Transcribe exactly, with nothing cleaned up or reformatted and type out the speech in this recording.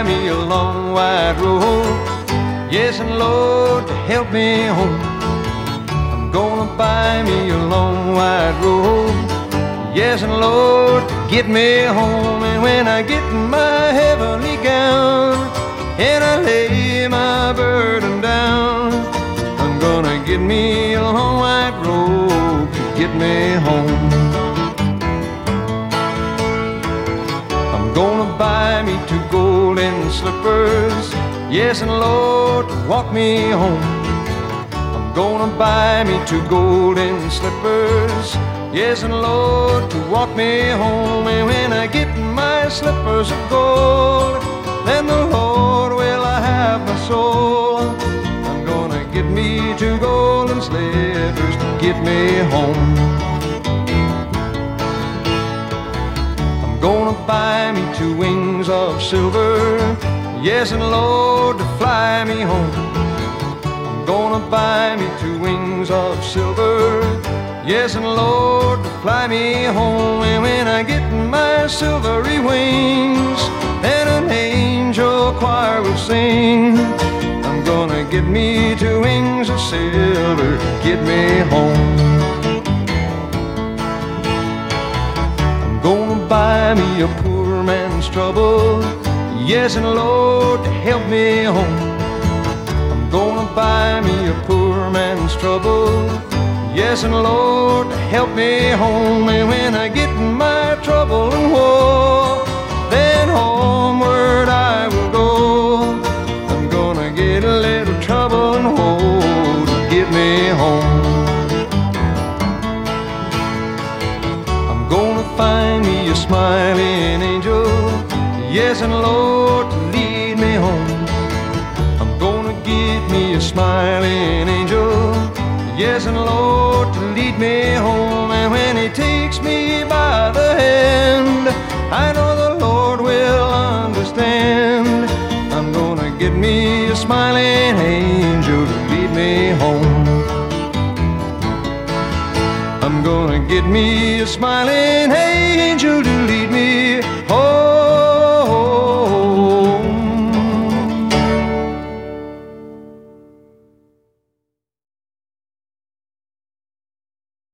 me a long wide road. Yes, and Lord, to help me home. I'm gonna buy me a long wide road. Yes, and Lord, to get me home. And when I get in my heavenly gown and I lay my burden down, I'm gonna get me a long white robe to get me home. I'm gonna buy me two golden slippers. Yes, and Lord, to walk me home. I'm gonna buy me two golden slippers. Yes, and Lord, to walk me home. And when I get my slippers of gold, then the Lord will have my soul. I'm gonna get me two golden slippers to get me home. I'm gonna buy me two wings of silver. Yes, and Lord, to fly me home. I'm gonna buy me two wings of silver. Yes, and Lord, to fly me home. And when I get my silvery wings, then an angel choir will sing. I'm gonna get me two wings of silver, get me home. I'm gonna buy me a poor man's trouble. Yes, and Lord, to help me home. I'm gonna buy me a poor man's trouble. Yes, and Lord, to help me home. And when I get in my trouble and woe, then homeward I will go. I'm gonna get a little trouble and woe to get me home. I'm gonna find me a smiling angel. Yes, and Lord, to lead me home. I'm gonna get me a smiling angel. Yes, and Lord, to lead me home. And when He takes me by the hand, I know the Lord will understand. I'm gonna get me a smiling angel to lead me home. I'm gonna get me a smiling angel.